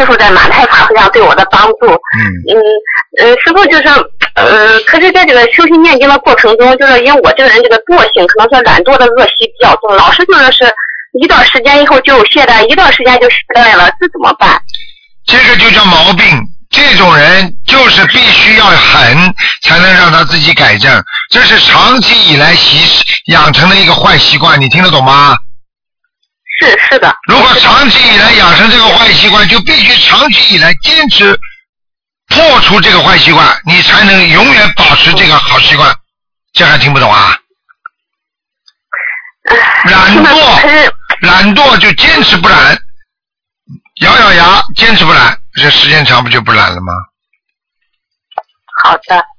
师傅在马太法会上对我的帮助。师傅就是可是在这个修行念经的过程中，就是因为我这个人这个惰性，可能说懒惰的恶习比较重，老是就是一段时间以后就懈怠，一段时间就懈怠了，这怎么办？ 这个就叫毛病。这种人就是必须要狠，才能让他自己改正。这是长期以来养成的一个坏习惯，你听得懂吗？ 是的。 如果长期以来养成这个坏习惯，就必须长期以来坚持破除这个坏习惯，你才能永远保持这个好习惯。这还听不懂啊？懒惰就坚持不懒，咬咬牙坚持不懒，这时间长不就不懒了吗？ 好的。